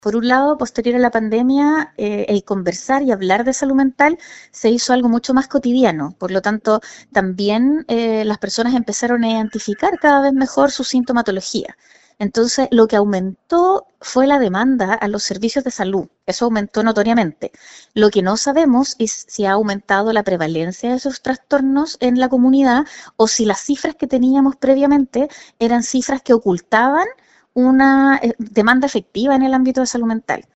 Por un lado, posterior a la pandemia, el conversar y hablar de salud mental se hizo algo mucho más cotidiano. Por lo tanto, también las personas empezaron a identificar cada vez mejor su sintomatología. Entonces, lo que aumentó fue la demanda a los servicios de salud. Eso aumentó notoriamente. Lo que no sabemos es si ha aumentado la prevalencia de esos trastornos en la comunidad o si las cifras que teníamos previamente eran cifras que ocultaban una demanda efectiva en el ámbito de salud mental.